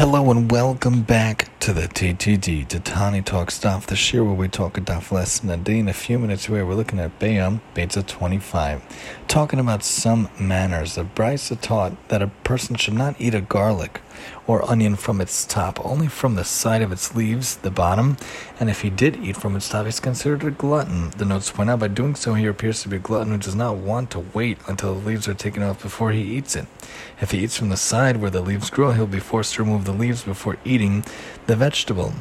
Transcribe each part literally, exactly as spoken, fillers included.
Hello and welcome back to the T T D, to Tani Talk Stuff, the shir where we talk a daf lesson a day. In a few minutes where we're looking at Bayam, Beta twenty-five, talking about some manners. The Brisa taught that a person should not eat a garlic or onion from its top, only from the side of its leaves, the bottom, and if he did eat from its top, he's considered a glutton. The notes point out by doing so he appears to be a glutton who does not want to wait until the leaves are taken off before he eats it. If he eats from the side where the leaves grow, he'll be forced to remove the leaves before eating the vegetable.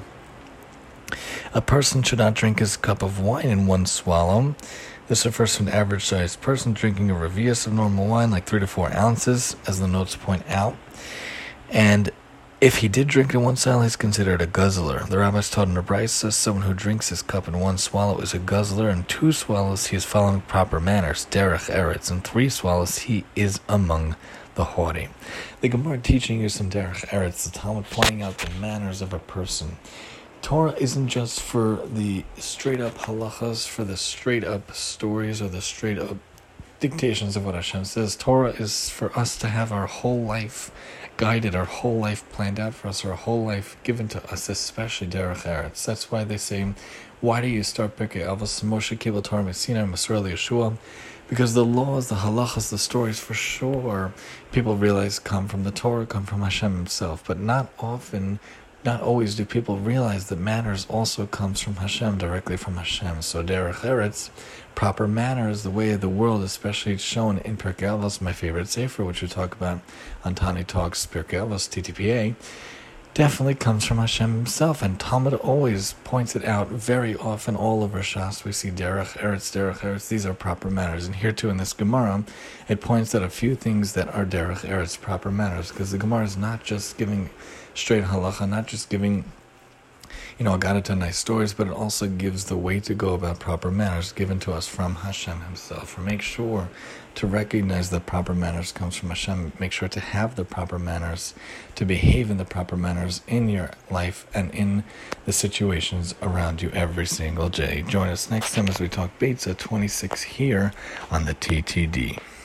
A person should not drink his cup of wine in one swallow. This refers to an average-sized person drinking a revius of normal wine, like three to four ounces, as the notes point out. And if he did drink in one swallow, he's considered a guzzler. The rabbis taught in the Brisa, someone who drinks his cup in one swallow is a guzzler. In two swallows, he is following proper manners, derech eretz. In three swallows, he is among the haughty. The Gemara teaching you some derech eretz, the Talmud pointing out the manners of a person. Torah isn't just for the straight-up halachas, for the straight-up stories or the straight-up dictations of what Hashem says. Torah is for us to have our whole life guided, our whole life planned out for us, our whole life given to us, especially derech eretz. That's why they say, why do you start Pirkei Avos? Moshe Kibel Torah Messina Masur Yeshua, because the laws, the halachas, the stories, for sure, people realize come from the Torah, come from Hashem Himself, but not often. Not always do people realize that manners also comes from Hashem, directly from Hashem. So derech eretz, proper manners, the way of the world, especially shown in Pirkei Avos, my favorite sefer, which we talk about on Tani Talks Pirkei Avos, T T P A, definitely comes from Hashem Himself. And Talmud always points it out very often. All over Shas we see derech eretz, derech eretz. These are proper manners. And here too in this Gemara, it points out a few things that are derech eretz, proper manners, because the Gemara is not just giving straight halacha, not just giving, you know, Agadah nice stories, but it also gives the way to go about proper manners given to us from Hashem Himself. For make sure to recognize that proper manners comes from Hashem. Make sure to have the proper manners, to behave in the proper manners in your life and in the situations around you every single day. Join us next time as we talk Beta twenty-six here on the T T D.